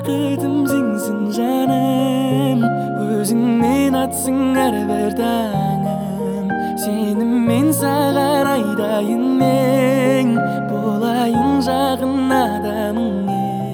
бақытым сенсің жаным, өзіңмен атсың әрбір таңым. Сенім мен саған айдайын мен, болайын жақын адамың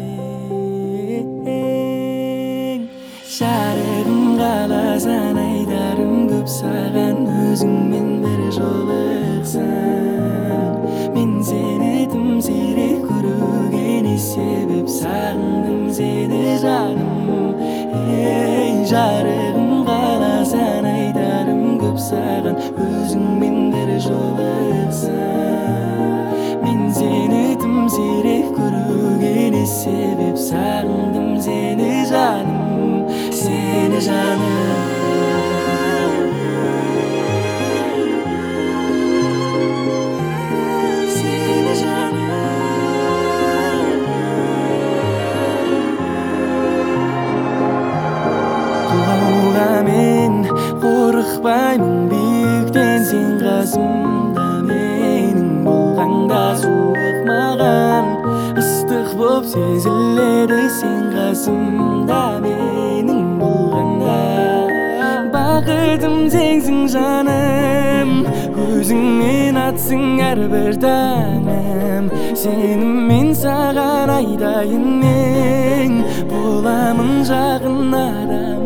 ең. Жарығым қаласаң айтарым көп саған, өзіңмен бір жолықсам. Мен сені тым сирек көруге не себеп, сағындым сені жаным. Ей, жарығым қаласаң айтарым көп саған, өзіңмен бір жолықсам. Мен сені тым сирек көруге не себеп, сағындым сені жаным, сені жаным. Мен қорықпаймын биіктен, сен қасымда менің болғанда. Суық маған ыстық боп сезіледі, сен қасымда менің болғанда. Бақытым сенсің жаным, өзіңмен атсың әрбір таңым. Сенім мен саған айдайын мен, боламын жақын адам.